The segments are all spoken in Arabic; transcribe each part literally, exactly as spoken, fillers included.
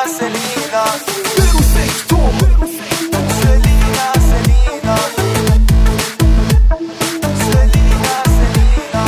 Selena. Perfect Tom. Selena, Selena. Selena, Selena.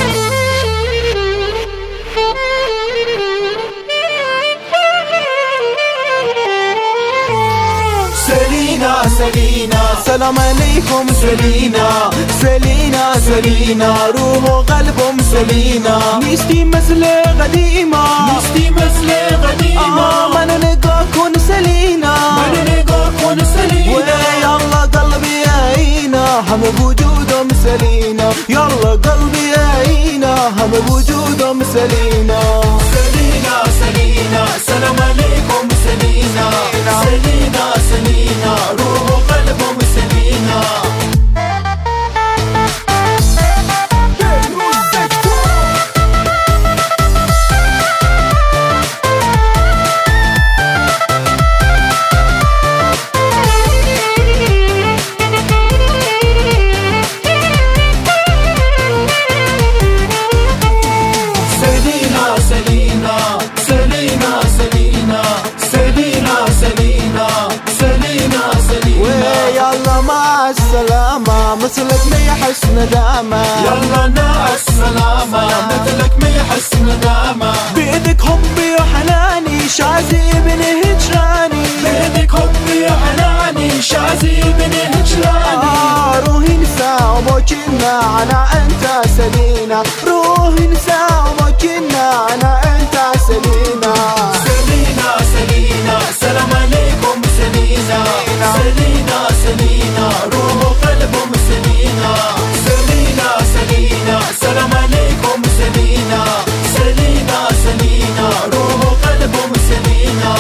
Selena, Selena. سلام عليكم سلينا. سلينا سلينا روح وقلبهم سلينا. نشتي مسلة قديمة. نشتي مسلة قديمة. آه من نلقاكن سلينا. من نلقاكن سلينا. ويلا قلبي عينا هم بوجودهم سلينا. يلا قلبي عينا هم بوجودهم سلينا. سلينا سلينا سلام عليكم سلينا. سلينا سلينا روح وقلبهم سلينا. السلامة مثلك ما يحس ندامة. يلا مع السلامة مثلك ما يحس ندامة. بيدك حبي وحناني شازي بن هجراني. بيدك حبي وحناني شازي بن هجراني. آه روحي نساء وموجنا أنا أنت سلينا. روحي نساء وموجنا أنا أنت سلينا. سلينا سلينا سلام عليكم سلينا. سلينا سلينا روح وقلبهم سلينا. سلينا سلينا سلام عليكم سلينا. سلينا سلينا روح وقلبهم سلينا.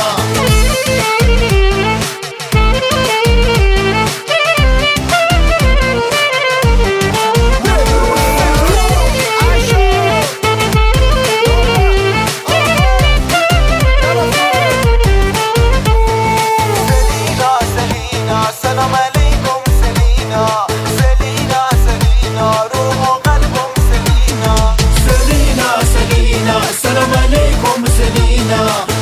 سلام عليكم سلينا. سلينا سلينا روح وقلبهم سلينا. سلينا سلينا سلام عليكم سلينا.